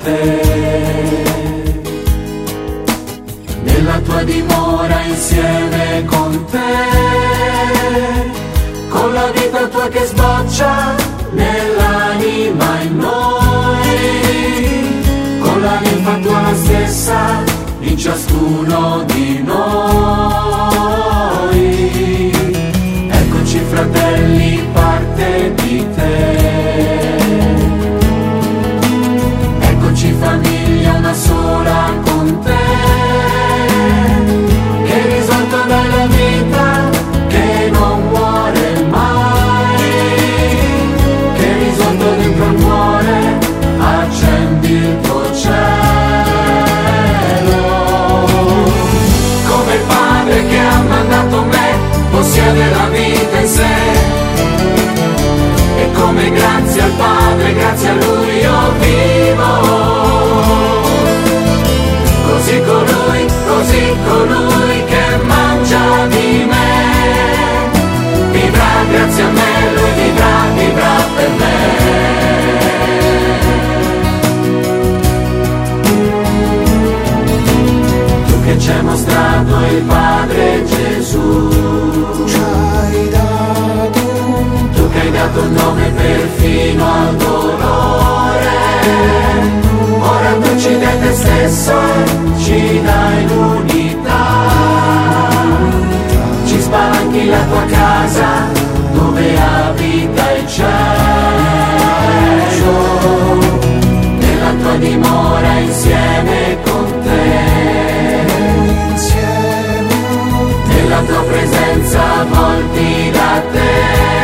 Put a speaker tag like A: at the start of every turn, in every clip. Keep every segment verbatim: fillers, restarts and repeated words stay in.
A: te. Nella tua dimora insieme con te, con la vita tua che sboccia nell'anima in noi, con la linfa tua la stessa in ciascuno di noi. Eccoci fratelli, parte di te. Eccoci famiglia una sola con te, che risolto dalla vita che non muore mai, che risolto dentro il cuore accendi il tuo cielo. Come il Padre che ha mandato me possiede la vita in sé, e come grazie al Padre, grazie a Lui io vivo. Così colui, così colui che mangia di me, vivrà grazie a me, Lui vivrà, vivrà per me. Tu che ci hai mostrato il Padre Gesù,
B: ci hai dato,
A: tu che hai dato il nome perfino al dolore, ora tu ci dai te stesso, ci dai l'unità, ci spalanchi la tua casa dove abita il cielo, nella tua dimora insieme con te, nella tua presenza volti da te,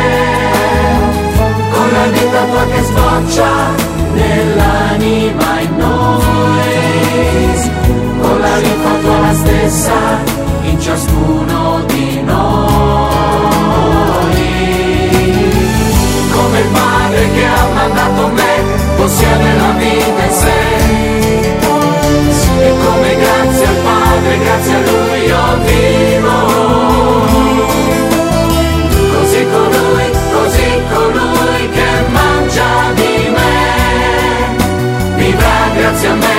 A: con la vita tua che sboccia nell'anima in noi, con la linfa tua la stessa in ciascuno di noi. Come il Padre che ha mandato me possiede la vita in sé, e come grazie al Padre, grazie a Lui io vivo. Così colui, così colui che mangia di me, vivrà grazie a me,